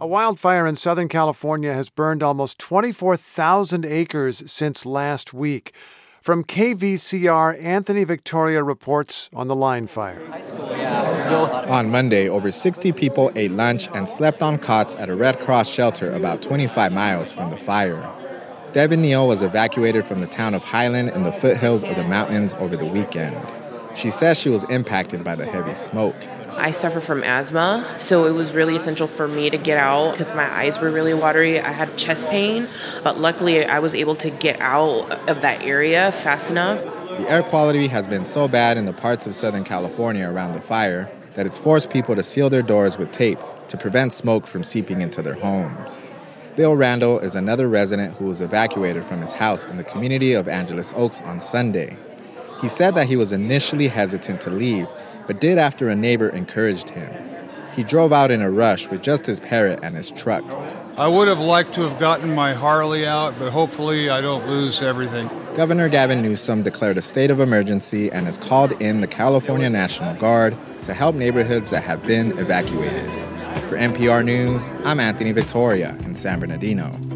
A wildfire in Southern California has burned almost 24,000 acres since last week. From KVCR, Anthony Victoria reports on the line fire. On Monday, over 60 people ate lunch and slept on cots at a Red Cross shelter about 25 miles from the fire. Devin Neal was evacuated from the town of Highland in the foothills of the mountains over the weekend. She says she was impacted by the heavy smoke. I suffer from asthma, so it was really essential for me to get out because my eyes were really watery. I had chest pain, but luckily I was able to get out of that area fast enough. The air quality has been so bad in the parts of Southern California around the fire that it's forced people to seal their doors with tape to prevent smoke from seeping into their homes. Bill Randall is another resident who was evacuated from his house in the community of Angeles Oaks on Sunday. He said that he was initially hesitant to leave, but did after a neighbor encouraged him. He drove out in a rush with just his parrot and his truck. I would have liked to have gotten my Harley out, but hopefully I don't lose everything. Governor Gavin Newsom declared a state of emergency and has called in the California National Guard to help neighborhoods that have been evacuated. For NPR News, I'm Anthony Victoria in San Bernardino.